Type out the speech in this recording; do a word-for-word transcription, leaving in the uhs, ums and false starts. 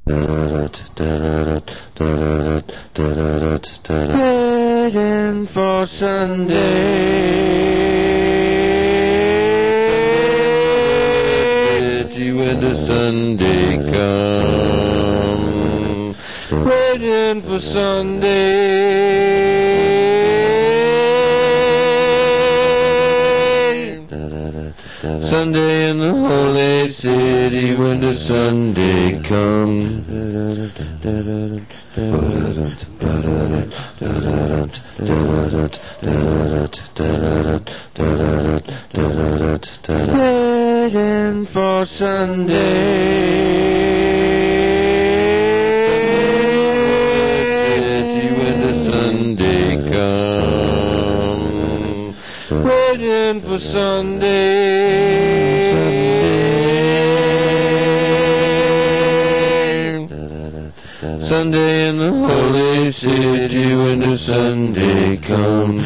Waiting for Sunday. When the Sunday comes, waiting for Sunday. Sunday in the holy city when the Sunday comes. Waiting for Sunday. When the Sunday comes. Waiting for Sunday. Sunday in the holy city when the Sunday comes.